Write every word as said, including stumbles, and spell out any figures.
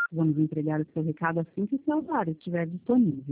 Vamos entregar o seu recado assim que o seu usuário estiver disponível.